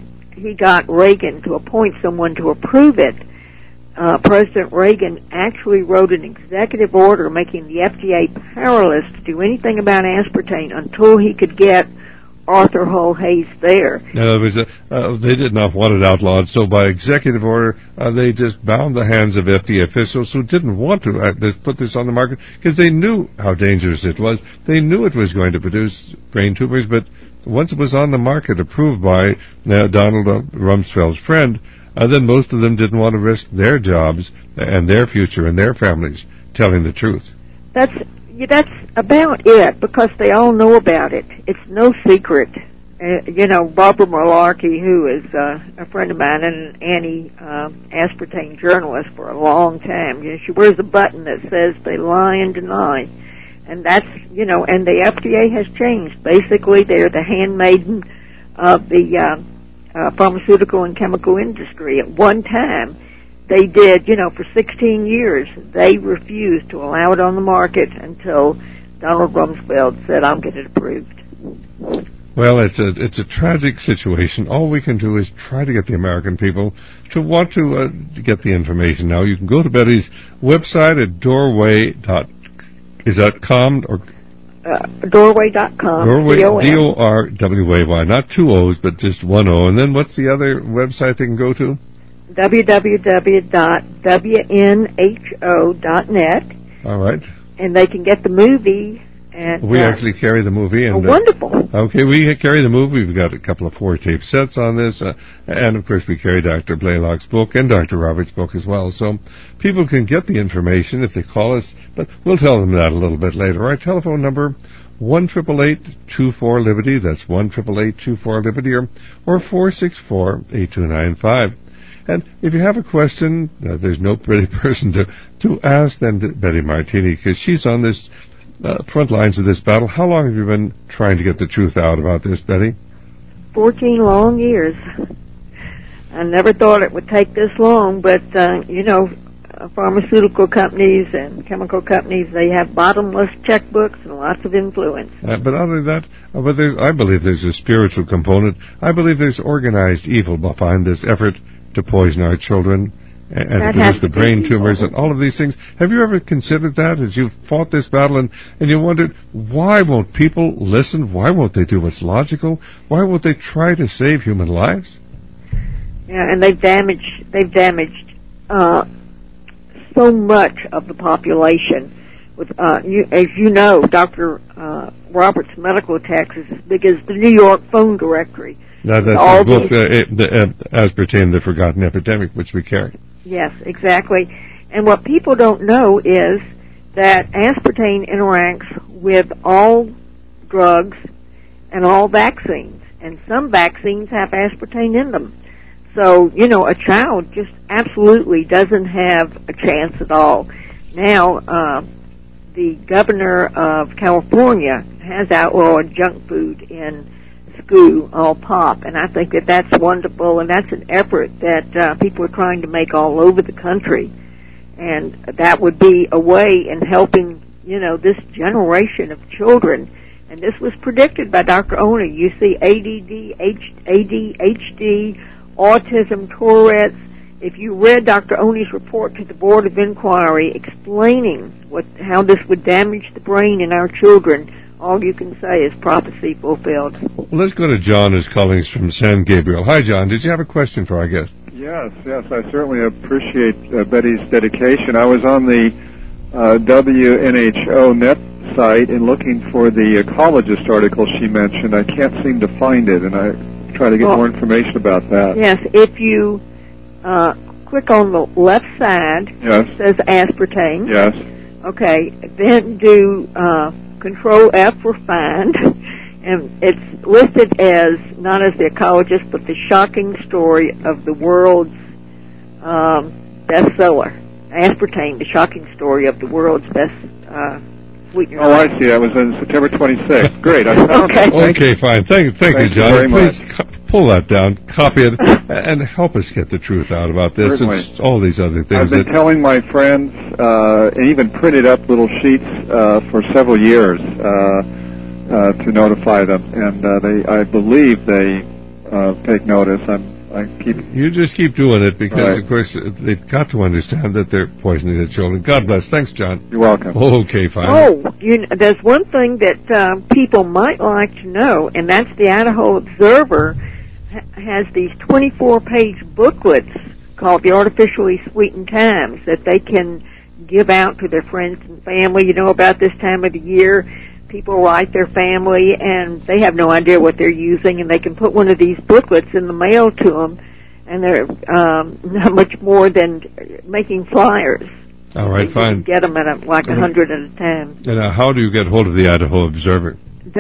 Reagan to appoint someone to approve it, President Reagan actually wrote an executive order making the FDA powerless to do anything about aspartame until he could get Arthur Hull Hayes there. In other words, they did not want it outlawed, so by executive order, they just bound the hands of FDA officials who didn't want to put this on the market because they knew how dangerous it was. They knew it was going to produce brain tumors, but once it was on the market, approved by Donald Rumsfeld's friend, then most of them didn't want to risk their jobs and their future and their families telling the truth. That's about it, because they all know about it. It's no secret. Barbara Malarkey, who is a friend of mine and an anti-aspartame journalist for a long time, she wears a button that says they lie and deny. And that's, and the FDA has changed. Basically, they're the handmaiden of the pharmaceutical and chemical industry. At one time, they did, for 16 years, they refused to allow it on the market until Donald Rumsfeld said, I'll get it approved. Well, it's a tragic situation. All we can do is try to get the American people to want to get the information. Now, you can go to Betty's website at doorway.com or doorway.com. Doorway, D-O-R-W-A-Y, not two O's, but just one O. And then what's the other website they can go to? www.wnho.net. All right. And they can get the movie. And we actually carry the movie. And wonderful. Okay, we carry the movie. We've got a couple of 4-tape sets on this. And, of course, we carry Dr. Blaylock's book and Dr. Roberts' book as well. So people can get the information if they call us. But we'll tell them that a little bit later. Our telephone number, 1-888-24-LIBERTY. That's 1-888-24-LIBERTY or 464-8295. And if you have a question, there's no pretty person to ask than Betty Martini, because she's on this front lines of this battle. How long have you been trying to get the truth out about this, Betty? 14 long years. I never thought it would take this long, but, pharmaceutical companies and chemical companies, they have bottomless checkbooks and lots of influence. But other than that, I believe there's a spiritual component. I believe there's organized evil behind this effort to poison our children and to produce the brain tumors and all of these things. Have you ever considered that as you've fought this battle and you wondered, why won't people listen? Why won't they do what's logical? Why won't they try to save human lives? Yeah, and they've damaged so much of the population. With as you know, Dr. Roberts' medical text is as big as the New York phone directory. Now that's both aspartame, the forgotten epidemic, which we carry. Yes, exactly. And what people don't know is that aspartame interacts with all drugs and all vaccines, and some vaccines have aspartame in them. So, a child just absolutely doesn't have a chance at all. Now, the governor of California has outlawed junk food in school, all pop, and I think that that's wonderful, and that's an effort that people are trying to make all over the country, and that would be a way in helping, this generation of children. And this was predicted by Dr. Ona. You see ADD, ADHD, autism, Tourette's. If you read Dr. Oni's report to the Board of Inquiry explaining how this would damage the brain in our children, all you can say is prophecy fulfilled. Well, let's go to John, who's calling us from San Gabriel. Hi, John. Did you have a question for our guest? Yes. I certainly appreciate Betty's dedication. I was on the WNHO net site and looking for the ecologist article she mentioned. I can't seem to find it, and I try to get more information about that. Yes, if you click on the left side, yes, it says aspartame. Yes. Okay, then do Control F for find, and it's listed as, not as the ecologist, but the shocking story of the world's bestseller. Aspartame, the shocking story of the world's best sweetener. Oh, I see. That was on September 26th. Great. I found it. Okay, fine. Thank you, John. Very Please much. Pull that down, copy it, and help us get the truth out about this. Certainly. It's all these other things. I've been telling my friends, and even printed up little sheets for several years to notify them, and I believe they take notice. You just keep doing it because, of course, they've got to understand that they're poisoning the children. God bless. Thanks, John. You're welcome. Okay, fine. Oh, there's one thing that people might like to know, and that's the Idaho Observer has these 24-page booklets called the Artificially Sweetened Times that they can give out to their friends and family. About this time of the year, people write their family, and they have no idea what they're using, and they can put one of these booklets in the mail to them, and they're not much more than making flyers. All right, fine. Get them at 100 at a time. And how do you get hold of the Idaho Observer?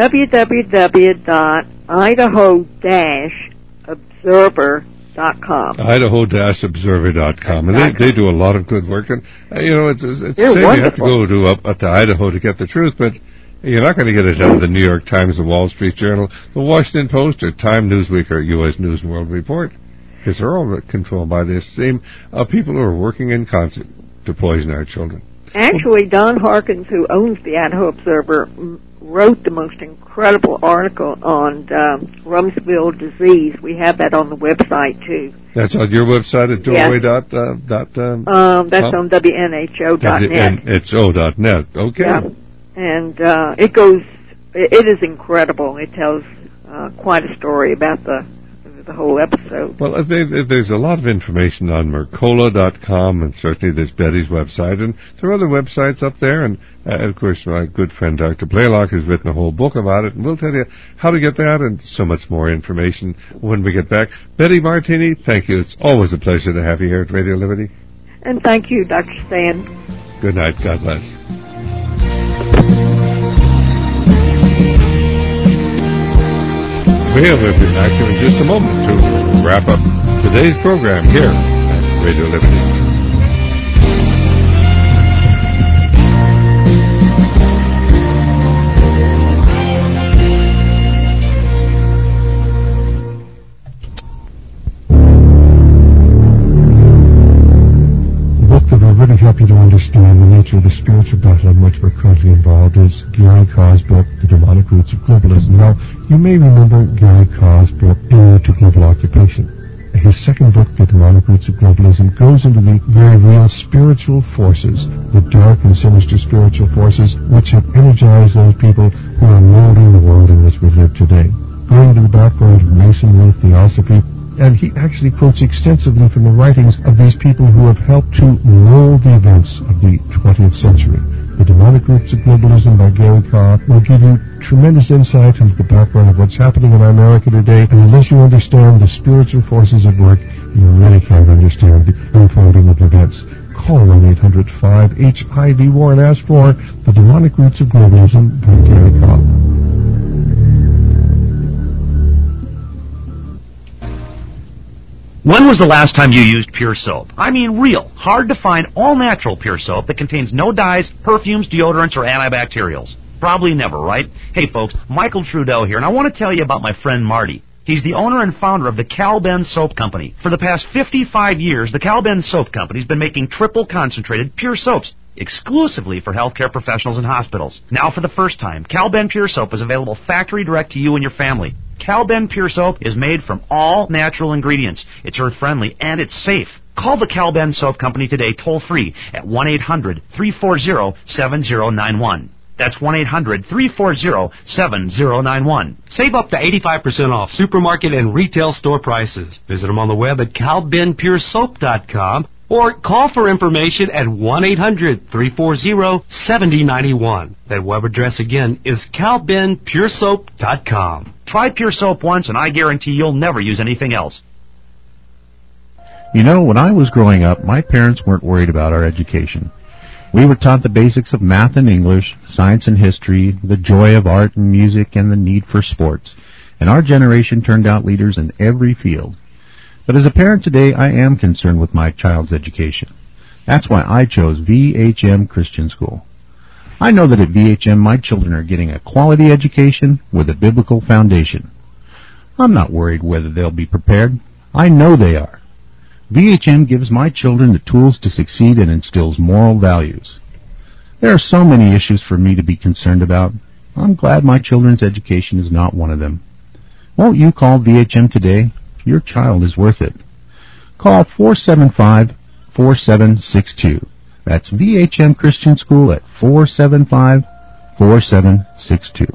www.idaho-observer.com. Idaho-observer.com. Exactly. And they do a lot of good work. And, it's They're saying wonderful. you have to go to Idaho to get the truth, but you're not going to get it out of the New York Times, the Wall Street Journal, the Washington Post, or Time, Newsweek, or U.S. News and World Report, because they're all controlled by the same people who are working in concert to poison our children. Actually, Don Harkins, who owns the Idaho Observer, wrote the most incredible article on Rumsfeld disease. We have that on the website, too. That's on your website at doorway. That's on WNHO.net. WNHO.net. Okay. Yeah. And it is incredible. It tells quite a story about the whole episode. Well, there's a lot of information on Mercola.com, and certainly there's Betty's website, and there are other websites up there, and of course my good friend Dr. Blaylock has written a whole book about it, and we'll tell you how to get that and so much more information when we get back. Betty Martini, thank you. It's always a pleasure to have you here at Radio Liberty. And thank you, Dr. Stan. Good night. God bless. We'll be back in just a moment to wrap up today's program here at Radio Liberty. Really help you to understand the nature of the spiritual battle in which we're currently involved is Gary Carr's book, The Demonic Roots of Globalism. Now, you may remember Gary Carr's book, Ode to Global Occupation. His second book, The Demonic Roots of Globalism, goes into the very real spiritual forces, the dark and sinister spiritual forces which have energized those people who are molding the world in which we live today. Going to the background of Masonry, Theosophy, and he actually quotes extensively from the writings of these people who have helped to mold the events of the 20th century. The Demonic Roots of Globalism by Gary Carr will give you tremendous insight into the background of what's happening in America today, and unless you understand the spiritual forces at work, you really can't understand the unfolding of events. Call 1-800-5-HIV-WAR and ask for The Demonic Roots of Globalism by Gary Carr. When was the last time you used Pure Soap? I mean real, hard-to-find, all-natural Pure Soap that contains no dyes, perfumes, deodorants, or antibacterials. Probably never, right? Hey folks, Michael Trudeau here, and I want to tell you about my friend Marty. He's the owner and founder of the Cal-Ben Soap Company. For the past 55 years, the Cal-Ben Soap Company's been making triple concentrated pure soaps exclusively for healthcare professionals and hospitals. Now for the first time, Cal-Ben Pure Soap is available factory direct to you and your family. Cal-Ben Pure Soap is made from all natural ingredients. It's earth-friendly and it's safe. Call the Cal-Ben Soap Company today toll-free at 1-800-340-7091. That's 1-800-340-7091. Save up to 85% off supermarket and retail store prices. Visit them on the web at calbenpuresoap.com or call for information at 1-800-340-7091. That web address again is calbenpuresoap.com. Try Pure Soap once and I guarantee you'll never use anything else. You know, when I was growing up, my parents weren't worried about our education. We were taught the basics of math and English, science and history, the joy of art and music, and the need for sports. And our generation turned out leaders in every field. But as a parent today, I am concerned with my child's education. That's why I chose VHM Christian School. I know that at VHM my children are getting a quality education with a biblical foundation. I'm not worried whether they'll be prepared. I know they are. VHM gives my children the tools to succeed and instills moral values. There are so many issues for me to be concerned about. I'm glad my children's education is not one of them. Won't you call VHM today? Your child is worth it. Call 475-4762. That's VHM Christian School at 475-4762.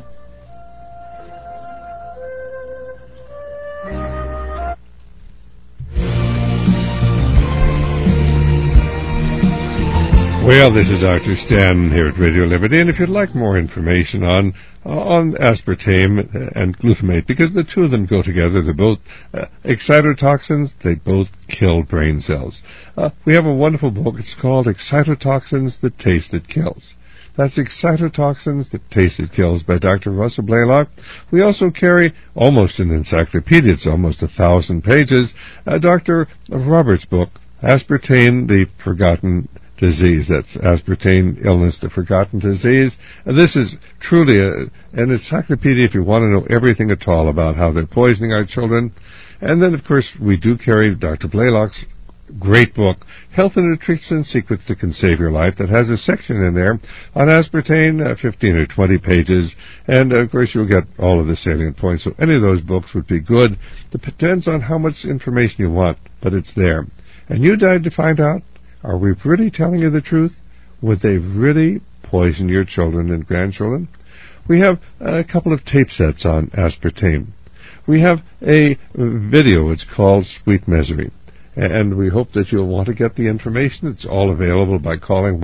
Well, this is Dr. Stan here at Radio Liberty, and if you'd like more information on aspartame and glutamate, because the two of them go together, they're both excitotoxins, they both kill brain cells. We have a wonderful book. It's called Excitotoxins, The Taste That Kills. That's Excitotoxins, The Taste That Kills by Dr. Russell Blaylock. We also carry almost an encyclopedia. It's almost 1,000 pages. Dr. Roberts' book, Aspartame, The Forgotten Disease. That's aspartame illness, the forgotten disease. This is truly an encyclopedia if you want to know everything at all about how they're poisoning our children. And then, of course, we do carry Dr. Blaylock's great book, Health and Nutrition Secrets That Can Save Your Life, that has a section in there on aspartame, 15 or 20 pages, and of course you'll get all of the salient points. So any of those books would be good. It depends on how much information you want, but it's there. And you died to find out, are we really telling you the truth? Would they really poison your children and grandchildren? We have a couple of tape sets on aspartame. We have a video, it's called Sweet Misery. And we hope that you'll want to get the information. It's all available by calling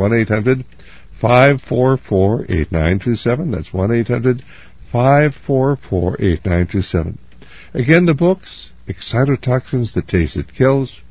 1-800-544-8927. That's 1-800-544-8927. Again, the books, Excitotoxins, The Taste That Kills,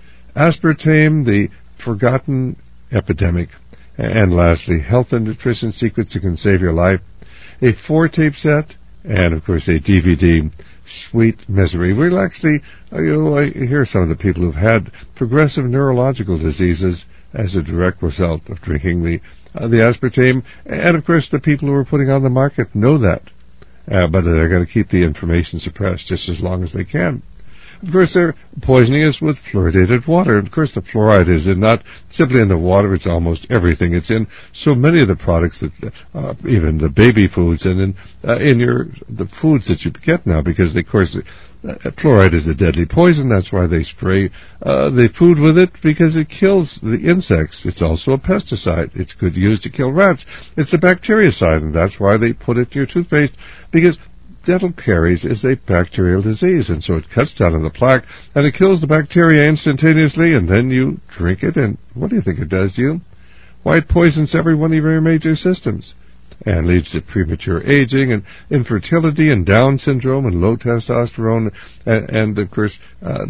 Aspartame, The Forgotten Epidemic, and lastly, Health and Nutrition Secrets That Can Save Your Life, a 4-tape set, and of course a DVD, Sweet Misery. We'll actually, I hear some of the people who've had progressive neurological diseases as a direct result of drinking the aspartame, and of course the people who are putting on the market know that, but they're going to keep the information suppressed just as long as they can. Of course, they're poisoning us with fluoridated water. Of course, the fluoride is not simply in the water, it's almost everything. It's in so many of the products, that even the baby foods, and in the foods that you get now, because, of course, fluoride is a deadly poison. That's why they spray the food with it, because it kills the insects. It's also a pesticide. It's good used to kill rats. It's a bactericide, and that's why they put it in your toothpaste, because dental caries is a bacterial disease, and so it cuts down on the plaque, and it kills the bacteria instantaneously, and then you drink it, and what do you think it does to you? Why, it poisons every one of your major systems, and leads to premature aging, and infertility, and Down syndrome, and low testosterone, and of course,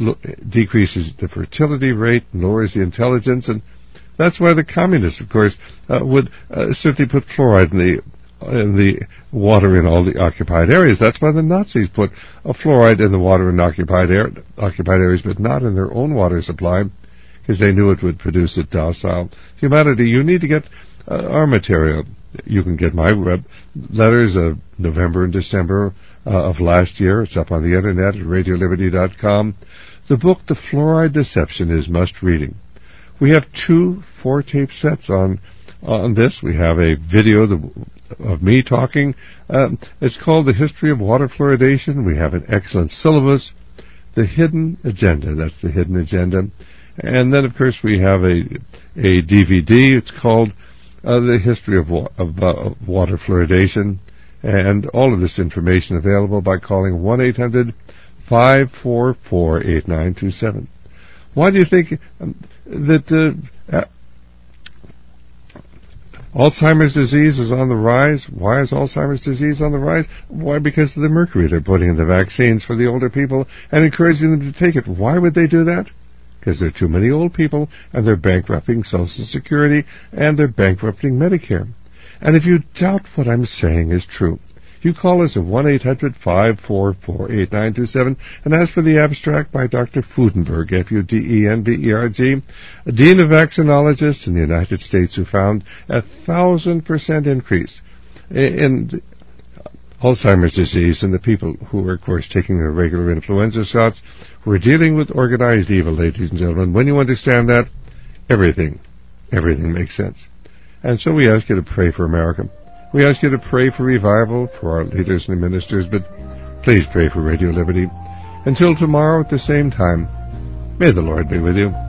decreases the fertility rate, and lowers the intelligence, and that's why the communists, of course, would certainly put fluoride in the water in all the occupied areas. That's why the Nazis put a fluoride in the water in occupied areas, but not in their own water supply, because they knew it would produce a docile humanity. You need to get our material. You can get my letters of November and December of last year. It's up on the internet at RadioLiberty.com. The book, The Fluoride Deception, is must-reading. We have 2 4-tape sets on this. We have a video of me talking. It's called The History of Water Fluoridation. We have an excellent syllabus, The Hidden Agenda. That's The Hidden Agenda. And then, of course, we have a DVD. It's called The History of Water Fluoridation. And all of this information available by calling 1-800-544-8927. Why do you think that Alzheimer's disease is on the rise? Why is Alzheimer's disease on the rise? Why? Because of the mercury they're putting in the vaccines for the older people and encouraging them to take it. Why would they do that? Because there are too many old people, and they're bankrupting Social Security, and they're bankrupting Medicare. And if you doubt what I'm saying is true, you call us at 1-800-544-8927 and ask for the abstract by Dr. Fudenberg, Fudenberg, a dean of vaccinologists in the United States, who found 1,000% increase in Alzheimer's disease in the people who are, of course, taking their regular influenza shots. We're dealing with organized evil, ladies and gentlemen. When you understand that, everything makes sense. And so we ask you to pray for America. We ask you to pray for revival for our leaders and ministers, but please pray for Radio Liberty. Until tomorrow at the same time, may the Lord be with you.